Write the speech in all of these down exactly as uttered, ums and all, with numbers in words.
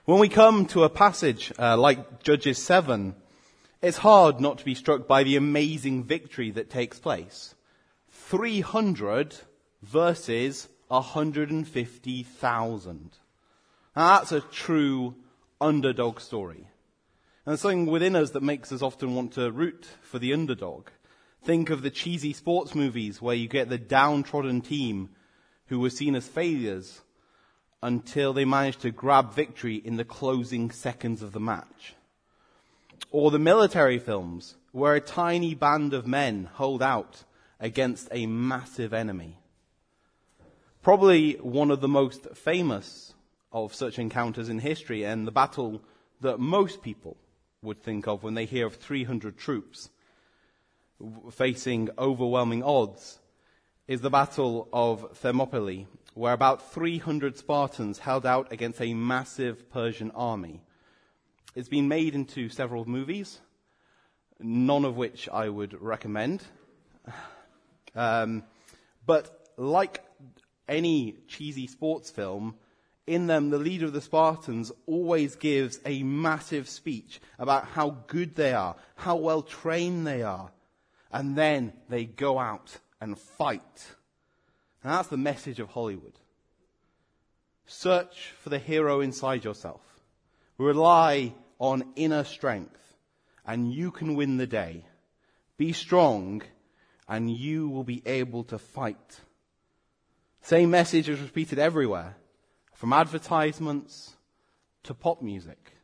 When we come to a passage uh, like Judges seven, it's hard not to be struck by the amazing victory that takes place. three hundred versus one hundred fifty thousand. Now that's a true underdog story. And there's something within us that makes us often want to root for the underdog. Think of the cheesy sports movies where you get the downtrodden team who were seen as failures until they manage to grab victory in the closing seconds of the match. Or the military films where a tiny band of men hold out against a massive enemy. Probably one of the most famous of such encounters in history, and the battle that most people would think of when they hear of three hundred troops facing overwhelming odds, is the Battle of Thermopylae, where about three hundred Spartans held out against a massive Persian army. It's been made into several movies, none of which I would recommend. Um, but like any cheesy sports film, in them the leader of the Spartans always gives a massive speech about how good they are, how well trained they are, and then they go out and fight. And that's the message of Hollywood. Search for the hero inside yourself. Rely on inner strength, and you can win the day. Be strong, and you will be able to fight. Same message is repeated everywhere, from advertisements to pop music.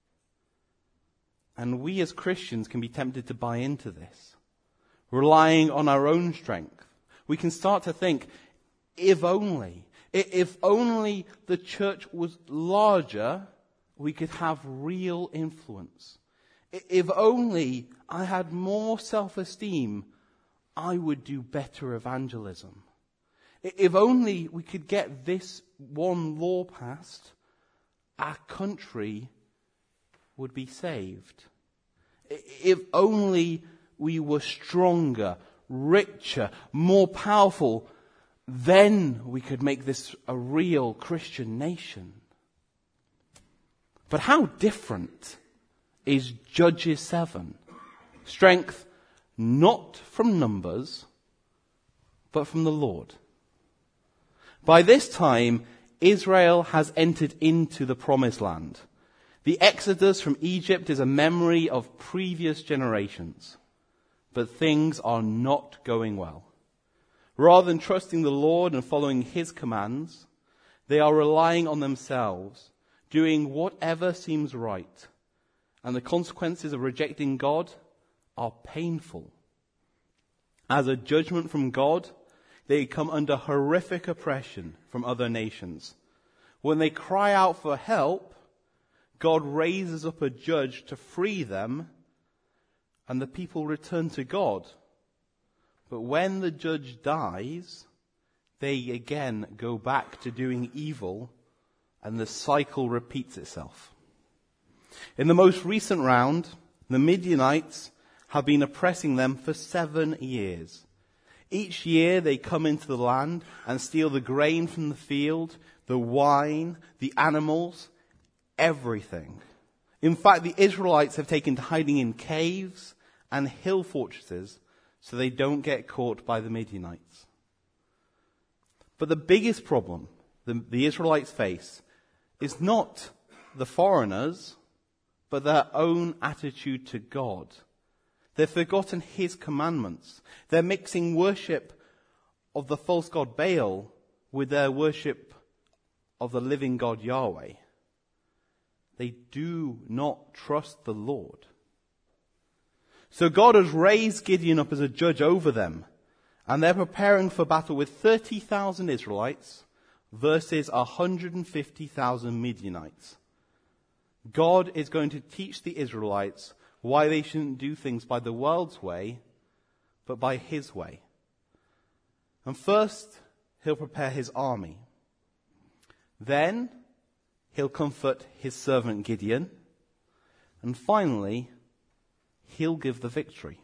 And we as Christians can be tempted to buy into this, relying on our own strength. We can start to think, if only, if only the church was larger, we could have real influence. If only I had more self-esteem, I would do better evangelism. If only we could get this one law passed, our country would be saved. If only we were stronger, richer, more powerful, then we could make this a real Christian nation. But how different is Judges seven? Strength not from numbers, but from the Lord. By this time, Israel has entered into the promised land. The exodus from Egypt is a memory of previous generations. But things are not going well. Rather than trusting the Lord and following His commands, they are relying on themselves, doing whatever seems right. And the consequences of rejecting God are painful. As a judgment from God, they come under horrific oppression from other nations. When they cry out for help, God raises up a judge to free them, and the people return to God. But when the judge dies, they again go back to doing evil, and the cycle repeats itself. In the most recent round, the Midianites have been oppressing them for seven years. Each year they come into the land and steal the grain from the field, the wine, the animals, everything. In fact, the Israelites have taken to hiding in caves and hill fortresses so they don't get caught by the Midianites. But the biggest problem the, the Israelites face is not the foreigners, but their own attitude to God. They've forgotten His commandments. They're mixing worship of the false god Baal with their worship of the living God Yahweh. They do not trust the Lord. So God has raised Gideon up as a judge over them, and they're preparing for battle with thirty thousand Israelites versus one hundred fifty thousand Midianites. God is going to teach the Israelites why they shouldn't do things by the world's way, but by His way. And first, He'll prepare His army. Then, He'll comfort His servant Gideon. And finally, He'll give the victory.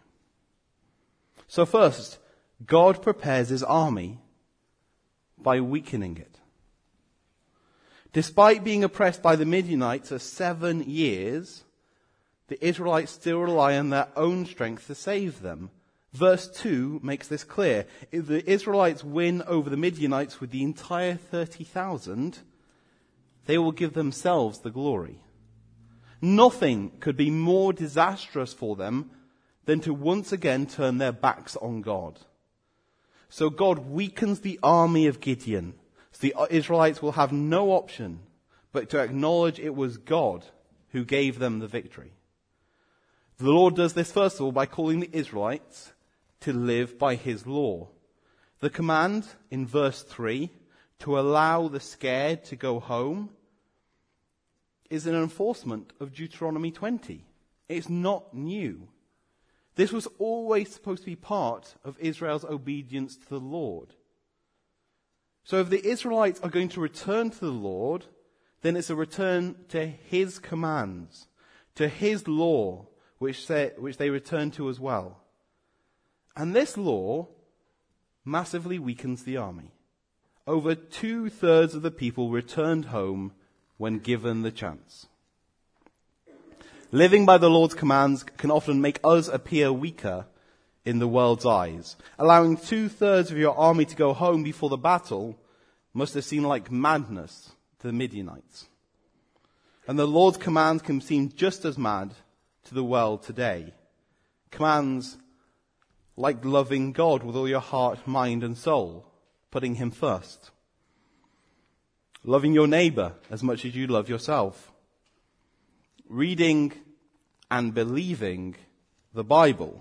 So first, God prepares His army by weakening it. Despite being oppressed by the Midianites for seven years, the Israelites still rely on their own strength to save them. Verse two makes this clear. If the Israelites win over the Midianites with the entire thirty thousand, they will give themselves the glory. Nothing could be more disastrous for them than to once again turn their backs on God. So God weakens the army of Gideon. So the Israelites will have no option but to acknowledge it was God who gave them the victory. The Lord does this first of all by calling the Israelites to live by his law. The command in verse three to allow the scared to go home is an enforcement of Deuteronomy twenty. It's not new. This was always supposed to be part of Israel's obedience to the Lord. So if the Israelites are going to return to the Lord, then it's a return to his commands, to his law, which, say, which they return to as well. And this law massively weakens the army. Over two-thirds of the people returned home when given the chance. Living by the Lord's commands can often make us appear weaker in the world's eyes. Allowing two-thirds of your army to go home before the battle must have seemed like madness to the Midianites. And the Lord's commands can seem just as mad to the world today. Commands like loving God with all your heart, mind, and soul, putting him first. Loving your neighbor as much as you love yourself. Reading and believing the Bible.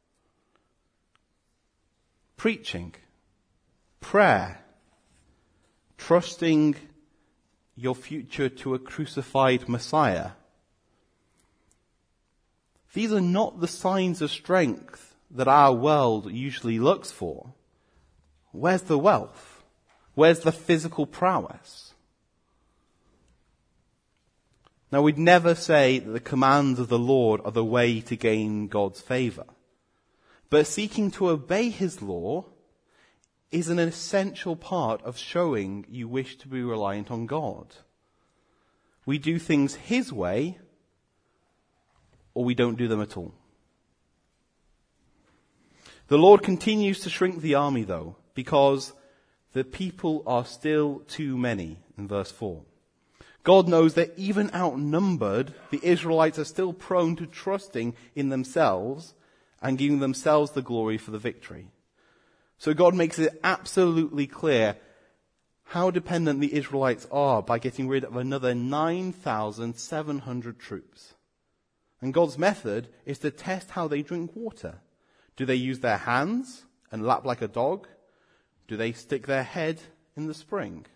Preaching. Prayer. Trusting your future to a crucified Messiah. These are not the signs of strength that our world usually looks for. Where's the wealth? Where's the physical prowess? Now, we'd never say that the commands of the Lord are the way to gain God's favor. But seeking to obey his law is an essential part of showing you wish to be reliant on God. We do things his way, or we don't do them at all. The Lord continues to shrink the army, though, because the people are still too many, in verse four. God knows that even outnumbered, the Israelites are still prone to trusting in themselves and giving themselves the glory for the victory. So God makes it absolutely clear how dependent the Israelites are by getting rid of another nine thousand seven hundred troops. And God's method is to test how they drink water. Do they use their hands and lap like a dog? Do they stick their head in the spring?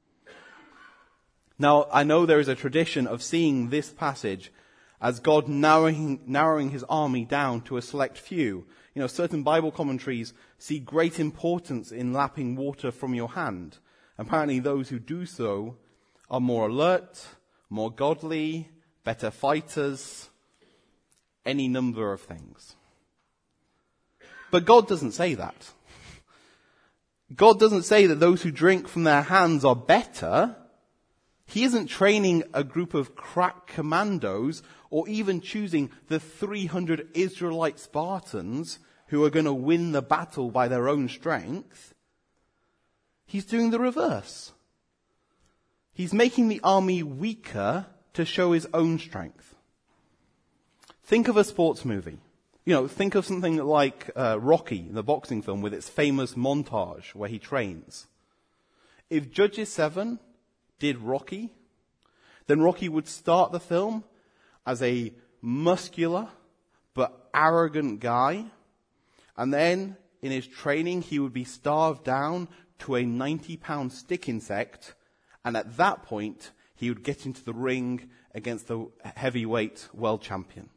Now, I know there is a tradition of seeing this passage as God narrowing, narrowing his army down to a select few. You know, certain Bible commentaries see great importance in lapping water from your hand. Apparently those who do so are more alert, more godly, better fighters, any number of things. But God doesn't say that. God doesn't say that those who drink from their hands are better. He isn't training a group of crack commandos or even choosing the three hundred Israelite Spartans who are going to win the battle by their own strength. He's doing the reverse. He's making the army weaker to show his own strength. Think of a sports movie. You know, think of something like uh, Rocky, the boxing film, with its famous montage where he trains. If Judges seven did Rocky, then Rocky would start the film as a muscular but arrogant guy, and then in his training he would be starved down to a ninety pound stick insect, and at that point he would get into the ring against the heavyweight world champion.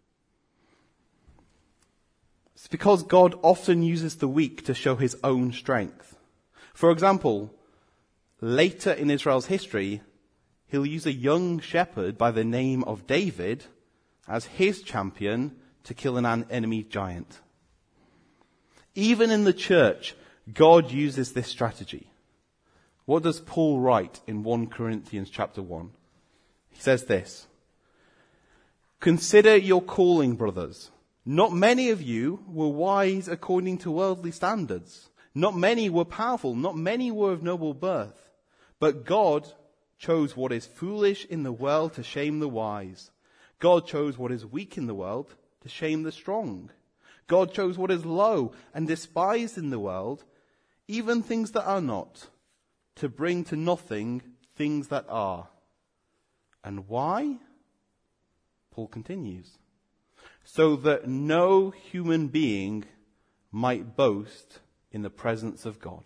It's because God often uses the weak to show his own strength. For example, later in Israel's history, he'll use a young shepherd by the name of David as his champion to kill an enemy giant. Even in the church, God uses this strategy. What does Paul write in First Corinthians chapter one? He says this: "Consider your calling, brothers. Not many of you were wise according to worldly standards. Not many were powerful. Not many were of noble birth. But God chose what is foolish in the world to shame the wise. God chose what is weak in the world to shame the strong. God chose what is low and despised in the world, even things that are not, to bring to nothing things that are." And why? Paul continues, "So that no human being might boast in the presence of God."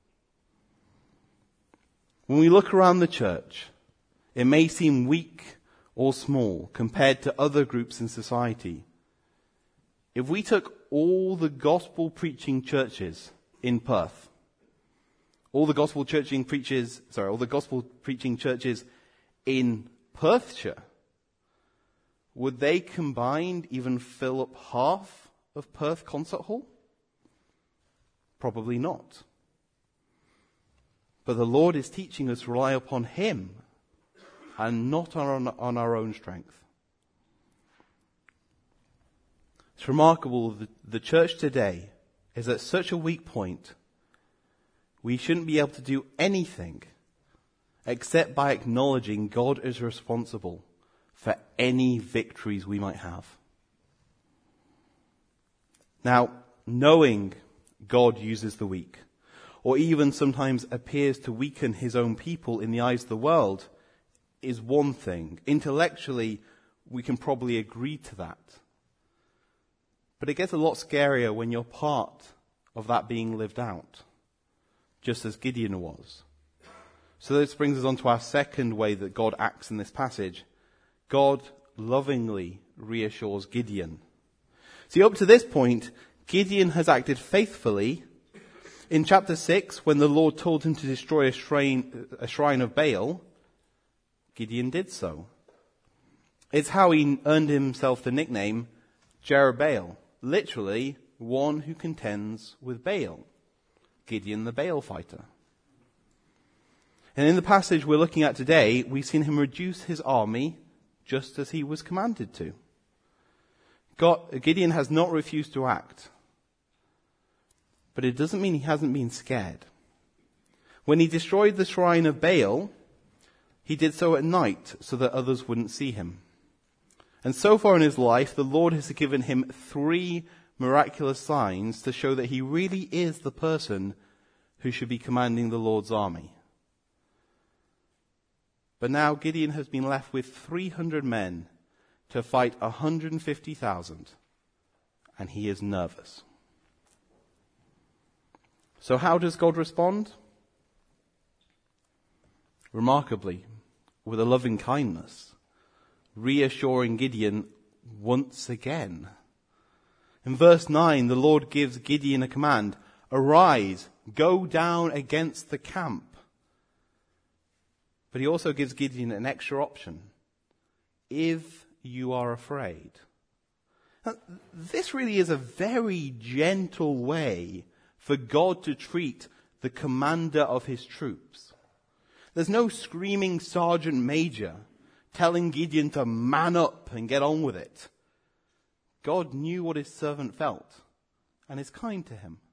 When we look around the church, it may seem weak or small compared to other groups in society. If we took all the gospel preaching churches in Perth, all the gospel preaching preachers, sorry, all the gospel preaching churches in Perthshire, would they combined even fill up half of Perth Concert Hall? Probably not. But the Lord is teaching us to rely upon Him and not on, on our own strength. It's remarkable that the church today is at such a weak point, we shouldn't be able to do anything except by acknowledging God is responsible for any victories we might have. Now, knowing God uses the weak, or even sometimes appears to weaken His own people in the eyes of the world, is one thing. Intellectually, we can probably agree to that. But it gets a lot scarier when you're part of that being lived out, just as Gideon was. So this brings us on to our second way that God acts in this passage. God lovingly reassures Gideon. See, up to this point, Gideon has acted faithfully. In chapter six, when the Lord told him to destroy a shrine, a shrine of Baal, Gideon did so. It's how he earned himself the nickname Jerubbaal, literally one who contends with Baal. Gideon the Baal fighter. And in the passage we're looking at today, we've seen him reduce his army just as he was commanded to. God, Gideon has not refused to act. But it doesn't mean he hasn't been scared. When he destroyed the shrine of Baal, he did so at night so that others wouldn't see him. And so far in his life, the Lord has given him three miraculous signs to show that he really is the person who should be commanding the Lord's army. But now Gideon has been left with three hundred men to fight one hundred fifty thousand, and he is nervous. So how does God respond? Remarkably, with a loving kindness, reassuring Gideon once again. In verse nine, the Lord gives Gideon a command: "Arise, go down against the camp." But he also gives Gideon an extra option: if you are afraid. Now, this really is a very gentle way for God to treat the commander of his troops. There's no screaming sergeant major telling Gideon to man up and get on with it. God knew what his servant felt and is kind to him.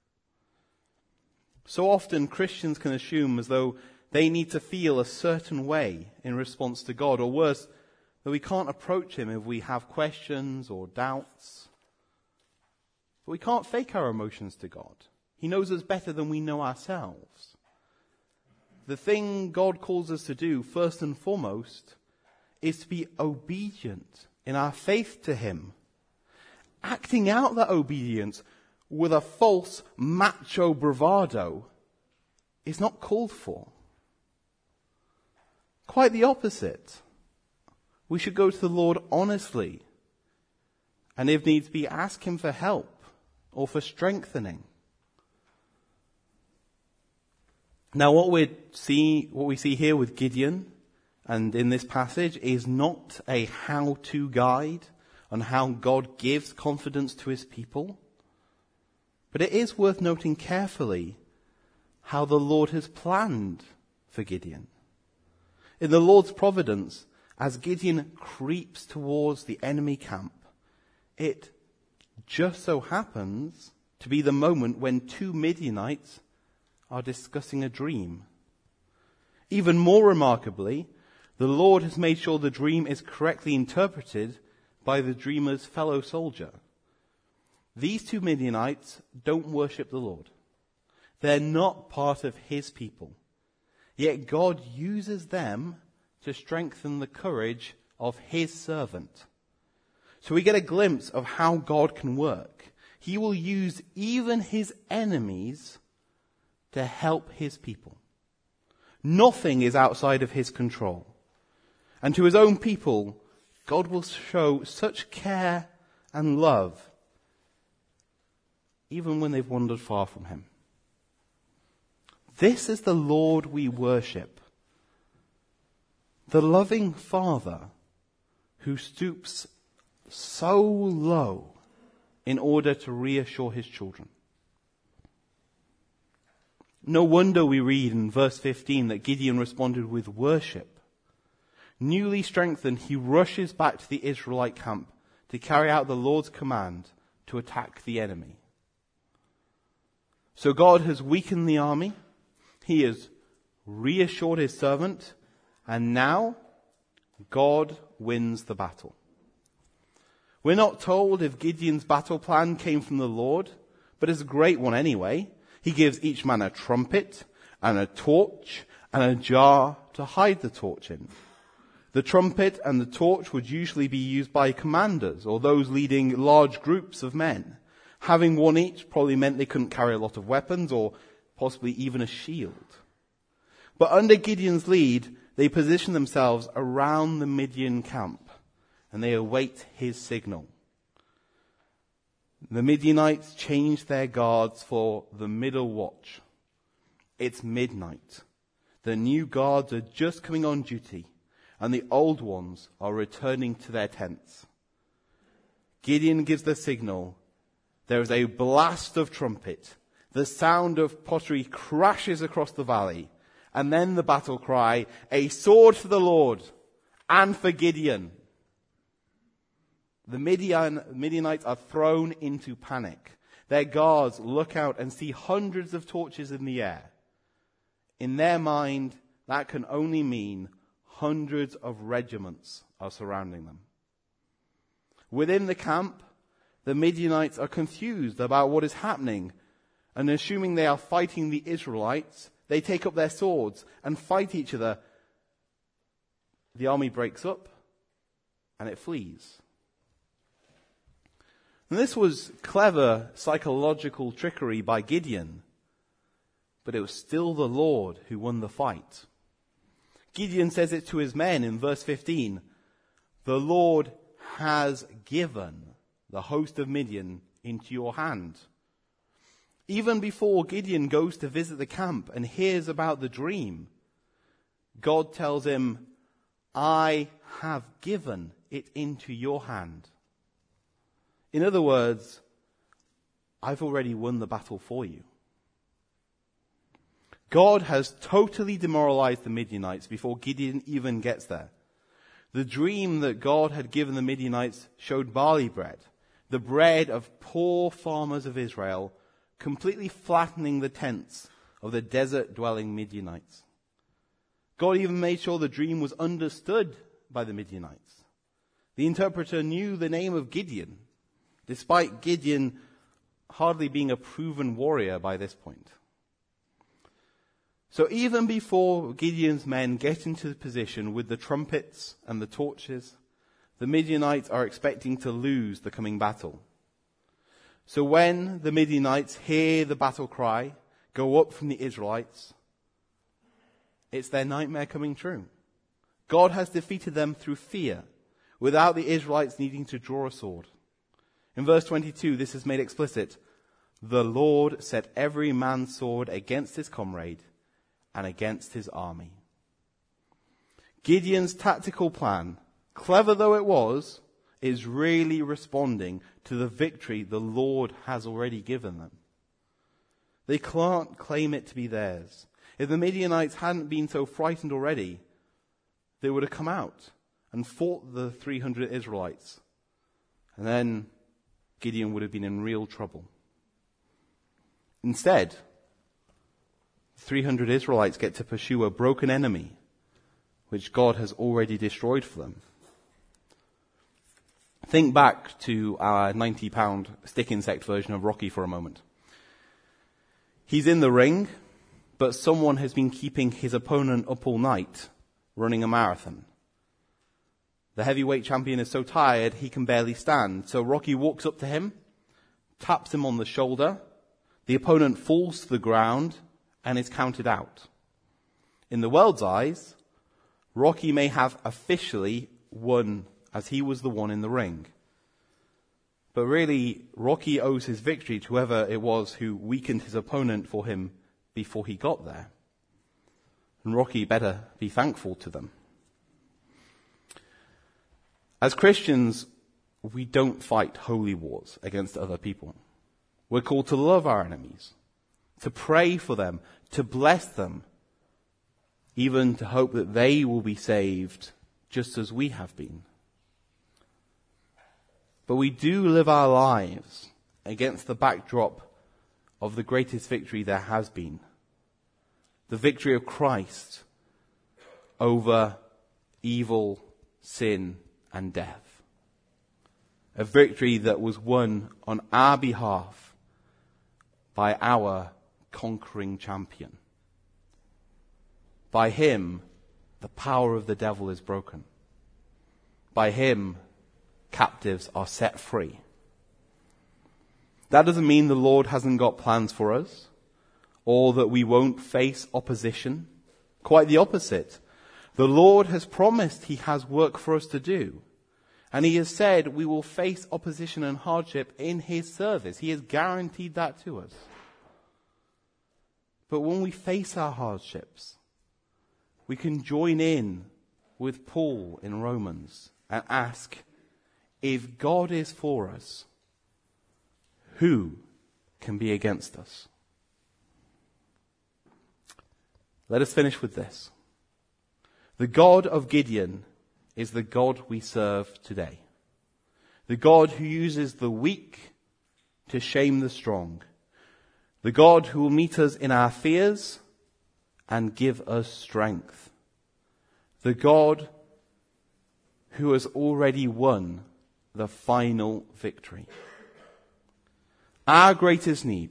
So often Christians can assume as though they need to feel a certain way in response to God, or worse, that we can't approach him if we have questions or doubts. But we can't fake our emotions to God. He knows us better than we know ourselves. The thing God calls us to do, first and foremost, is to be obedient in our faith to him. Acting out that obedience with a false macho bravado is not called for. Quite the opposite. We should go to the Lord honestly, and if needs be, ask him for help or for strengthening. Now what we see, what we see here with Gideon and in this passage is not a how-to guide on how God gives confidence to his people, but it is worth noting carefully how the Lord has planned for Gideon. In the Lord's providence, as Gideon creeps towards the enemy camp, it just so happens to be the moment when two Midianites are discussing a dream. Even more remarkably, the Lord has made sure the dream is correctly interpreted by the dreamer's fellow soldier. These two Midianites don't worship the Lord. They're not part of his people. Yet God uses them to strengthen the courage of his servant. So we get a glimpse of how God can work. He will use even his enemies to help his people. Nothing is outside of his control. And to his own people, God will show such care and love, even when they've wandered far from him. This is the Lord we worship. The loving Father who stoops so low in order to reassure his children. No wonder we read in verse fifteen that Gideon responded with worship. Newly strengthened, he rushes back to the Israelite camp to carry out the Lord's command to attack the enemy. So God has weakened the army. He has reassured his servant. And now, God wins the battle. We're not told if Gideon's battle plan came from the Lord, but it's a great one anyway. He gives each man a trumpet and a torch and a jar to hide the torch in. The trumpet and the torch would usually be used by commanders or those leading large groups of men. Having one each probably meant they couldn't carry a lot of weapons or possibly even a shield. But under Gideon's lead, they position themselves around the Midian camp and they await his signal. The Midianites changed their guards for the middle watch. It's midnight. The new guards are just coming on duty and the old ones are returning to their tents. Gideon gives the signal. There is a blast of trumpet. The sound of pottery crashes across the valley. And then the battle cry, a sword for the Lord and for Gideon. The Midian, Midianites are thrown into panic. Their guards look out and see hundreds of torches in the air. In their mind, that can only mean hundreds of regiments are surrounding them. Within the camp, the Midianites are confused about what is happening, and assuming they are fighting the Israelites, they take up their swords and fight each other. The army breaks up and it flees. And this was clever psychological trickery by Gideon, but it was still the Lord who won the fight. Gideon says it to his men in verse fifteen, the Lord has given the host of Midian into your hand. Even before Gideon goes to visit the camp and hears about the dream, God tells him, I have given it into your hand. In other words, I've already won the battle for you. God has totally demoralized the Midianites before Gideon even gets there. The dream that God had given the Midianites showed barley bread, the bread of poor farmers of Israel, completely flattening the tents of the desert-dwelling Midianites. God even made sure the dream was understood by the Midianites. The interpreter knew the name of Gideon, despite Gideon hardly being a proven warrior by this point. So even before Gideon's men get into the position with the trumpets and the torches, the Midianites are expecting to lose the coming battle. So when the Midianites hear the battle cry go up from the Israelites, it's their nightmare coming true. God has defeated them through fear, without the Israelites needing to draw a sword. In verse twenty-two, this is made explicit. The Lord set every man's sword against his comrade and against his army. Gideon's tactical plan, clever though it was, is really responding to the victory the Lord has already given them. They can't claim it to be theirs. If the Midianites hadn't been so frightened already, they would have come out and fought the three hundred Israelites. And then Gideon would have been in real trouble. Instead, three hundred Israelites get to pursue a broken enemy, which God has already destroyed for them. Think back to our ninety pound stick insect version of Rocky for a moment. He's in the ring, but someone has been keeping his opponent up all night, running a marathon. The heavyweight champion is so tired he can barely stand, so Rocky walks up to him, taps him on the shoulder, the opponent falls to the ground, and is counted out. In the world's eyes, Rocky may have officially won, as he was the one in the ring. But really, Rocky owes his victory to whoever it was who weakened his opponent for him before he got there. And Rocky better be thankful to them. As Christians, we don't fight holy wars against other people. We're called to love our enemies, to pray for them, to bless them, even to hope that they will be saved just as we have been. But we do live our lives against the backdrop of the greatest victory there has been. The victory of Christ over evil, sin, and death. A victory that was won on our behalf by our conquering champion. By him, the power of the devil is broken. By him, captives are set free. That doesn't mean the Lord hasn't got plans for us, or that we won't face opposition. Quite the opposite. The Lord has promised he has work for us to do. And he has said we will face opposition and hardship in his service. He has guaranteed that to us. But when we face our hardships, we can join in with Paul in Romans and ask, if God is for us, who can be against us? Let us finish with this. The God of Gideon is the God we serve today. The God who uses the weak to shame the strong. The God who will meet us in our fears and give us strength. The God who has already won the final victory. Our greatest need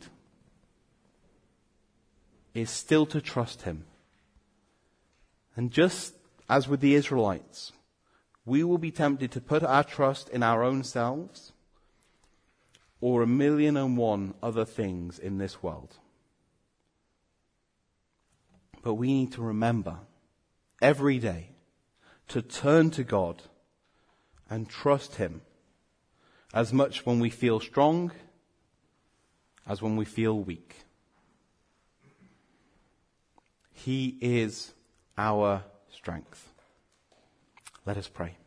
is still to trust him. And just as with the Israelites, we will be tempted to put our trust in our own selves or a million and one other things in this world. But we need to remember every day to turn to God and trust him as much when we feel strong as when we feel weak. He is our strength. Let us pray.